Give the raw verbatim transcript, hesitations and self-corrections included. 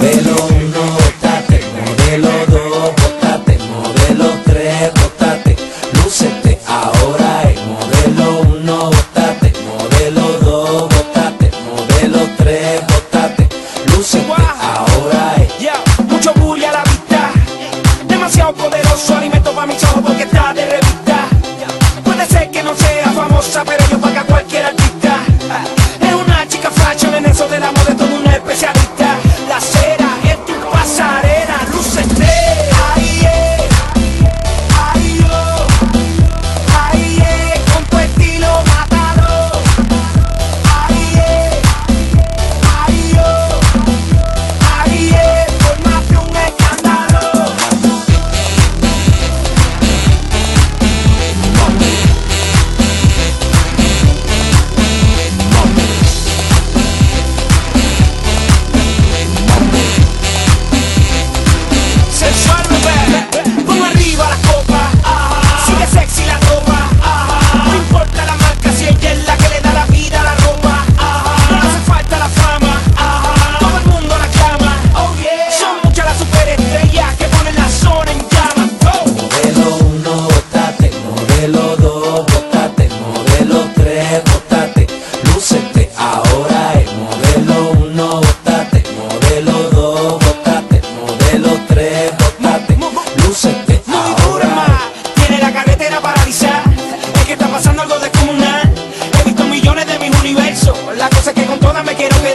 Modelo uno, bótate, modelo dos, bótate, modelo tres, bótate, lúcete ahora es modelo uno, bótate, modelo dos, bótate, modelo tres, bótate, lúcete ahora es. Yeah, mucho bully a la vista, demasiado poderoso, alimento para mis ojos porque está de revista. Puede ser que no sea famosa, pero yo paga cualquier artista. Es una chica fashion, en eso de la moda es todo un especialista. La cera es tu pasarela, lúcete. Ahí es, ahí yo, ahí es, con tu estilo mátalo. Ahí es, ahí yo, ahí es, formate un escándalo. Sensual, bebé, pon arriba la copa, sigue sexy la ropa, no importa la marca si ella es la que le da la vida a la ropa, no le hace falta la fama, todo el mundo la clama, oh yeah, son muchas las superestrellas que ponen la zona en llamas, oh. Modelo uno, bótate, modelo dos, bótate, modelo tres, bótate, lúcete ahora es modelo uno, bótate, modelo dos, bótate, modelo tres, bótate, lúcete Muy dura ahora más, tiene la carretera paralizada. Es que está pasando algo descomunal. He visto millones de mis universos. La cosa es que con todas me quiero quedar.